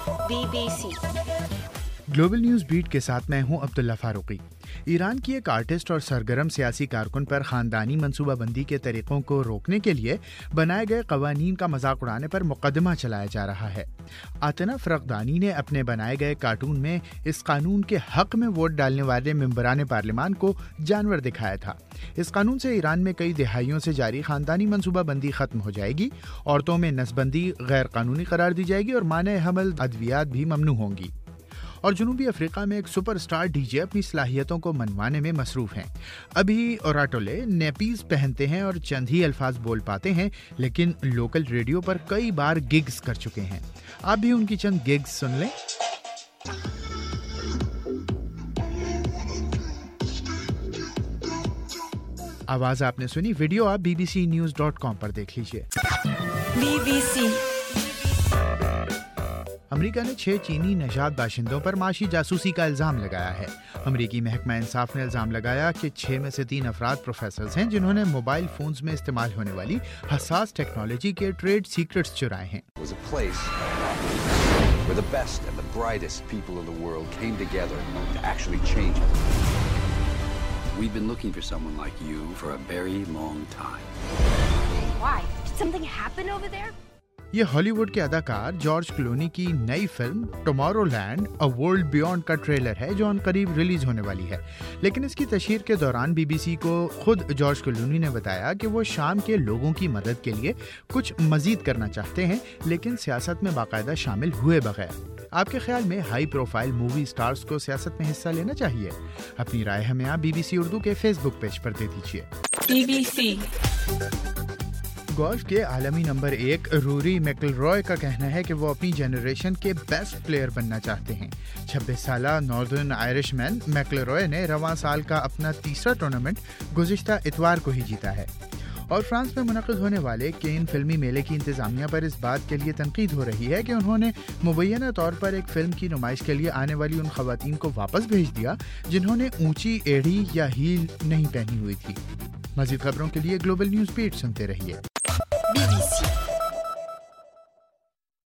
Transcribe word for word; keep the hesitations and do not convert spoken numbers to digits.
Be B C global news beat کے ساتھ میں ہوں عبداللہ فاروقی۔ ایران کی ایک آرٹسٹ اور سرگرم سیاسی کارکن پر خاندانی منصوبہ بندی کے طریقوں کو روکنے کے لیے بنائے گئے قوانین کا مذاق اڑانے پر مقدمہ چلایا جا رہا ہے۔ آتنا فرقدانی نے اپنے بنائے گئے کارٹون میں اس قانون کے حق میں ووٹ ڈالنے والے ممبران پارلیمان کو جانور دکھایا تھا۔ اس قانون سے ایران میں کئی دہائیوں سے جاری خاندانی منصوبہ بندی ختم ہو جائے گی، عورتوں میں نسبندی غیر قانونی قرار دی جائے گی اور مانع حمل ادویات بھی ممنوع ہوں گی۔ اور جنوبی افریقہ میں ایک سپر سٹار ڈی جے اپنی صلاحیتوں کو منوانے میں مصروف ہیں۔ ابھی اوراٹولے نیپیز پہنتے ہیں اور چند ہی الفاظ بول پاتے ہیں، لیکن لوکل ریڈیو پر کئی بار گگز کر چکے ہیں۔ آپ بھی ان کی چند گگز سن لیں۔ آواز آپ نے سنی، ویڈیو آپ B B C news dot com پر دیکھ لیجیے۔ بی بی سی امریکہ نے چھ چینی نژاد باشندوں پر معاشی جاسوسی کا الزام لگایا ہے۔ امریکی محکمہ انصاف نے الزام لگایا کہ چھ میں سے تین افراد پروفیسرز ہیں جنہوں نے موبائل فونز میں استعمال ہونے والی حساس ٹیکنالوجی کے ٹریڈ سیکرٹس چرائے ہیں۔ یہ ہالی ووڈ کے اداکار جارج کلونی کی نئی film Tomorrowland a world beyond کا ٹریلر ہے جو عنقریب ریلیز ہونے والی ہے، لیکن اس کی تشہیر کے دوران بی بی سی کو خود جارج کلونی نے بتایا کہ وہ شام کے لوگوں کی مدد کے لیے کچھ مزید کرنا چاہتے ہیں، لیکن سیاست میں باقاعدہ شامل ہوئے بغیر۔ آپ کے خیال میں ہائی پروفائل مووی سٹارز کو سیاست میں حصہ لینا چاہیے؟ اپنی رائے ہمیں آپ بی بی سی اردو کے فیس بک پیج پر دے دیجیے۔ بی بی سی گولف کے عالمی نمبر ایک روری میکلروئے کا کہنا ہے کہ وہ اپنی جنریشن کے بیسٹ پلیئر بننا چاہتے ہیں۔ چھبیس سالہ ناردرن آئرش مین میکلروئے نے رواں سال کا اپنا تیسرا ٹورنامنٹ گزشتہ اتوار کو ہی جیتا ہے۔ اور فرانس میں منعقد ہونے والے کین فلمی میلے کی انتظامیہ پر اس بات کے لیے تنقید ہو رہی ہے کہ انہوں نے مبینہ طور پر ایک فلم کی نمائش کے لیے آنے والی ان خواتین کو واپس بھیج دیا جنہوں نے اونچی ایڑھی یا ہیل نہیں پہنی ہوئی تھی۔ مزید خبروں کے لیے گلوبل نیوز بیٹ سنتے رہیے۔ Be B C